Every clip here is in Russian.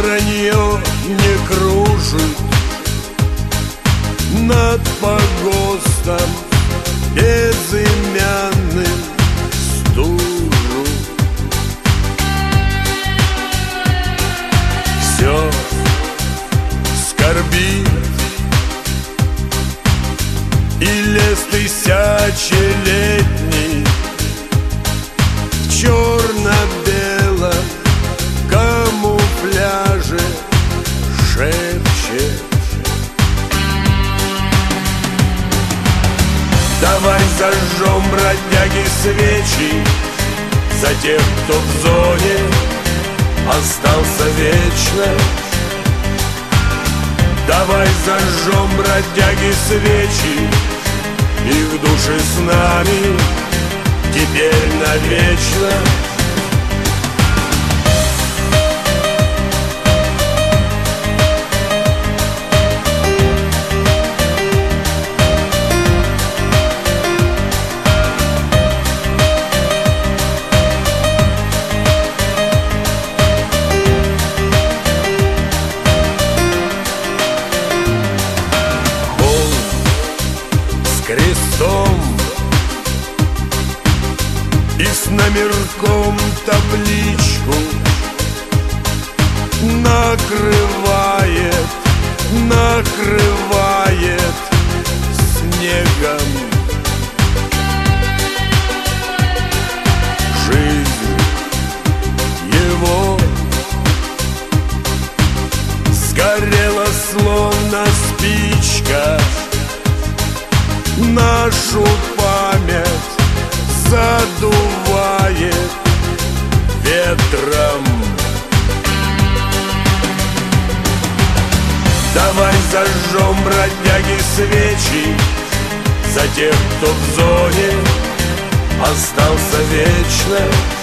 воронье не кружит над погостом безымянным стужу. Все скорбит, и лес тысячелетний в черно-белом камуфляже шепчет: давай зажжем, бродяги, свечи за тех, кто в зоне остался вечно. Давай зажжем, бродяги, свечи, и в душе с нами теперь навечно. Крестом и с номерком табличку накрывает снегом. Жизнь его сгорела словно спичка, нашу память задувает ветром. Давай зажжем, бродяги, свечи за тех, кто в зоне остался вечно.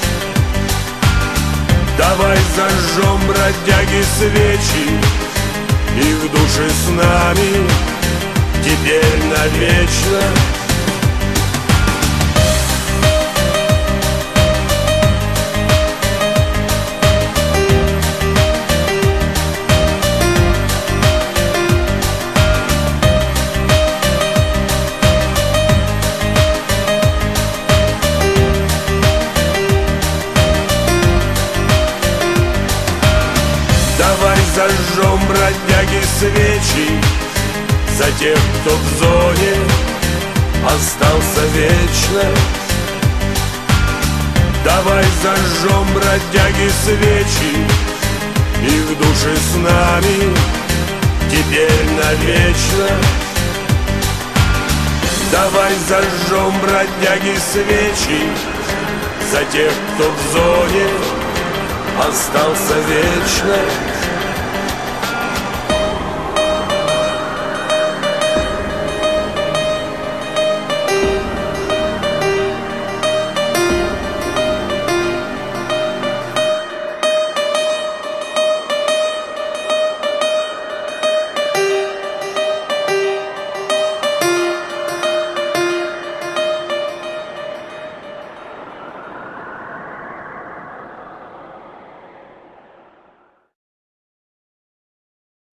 Давай зажжем, бродяги, свечи, и в душе с нами теперь навечно. Давай зажжем, бродяги, свечи за тех, кто в зоне остался вечно. Давай зажжем, бродяги, свечи, и в душе с нами теперь навечно. Давай зажжем, бродяги, свечи за тех, кто в зоне остался вечно.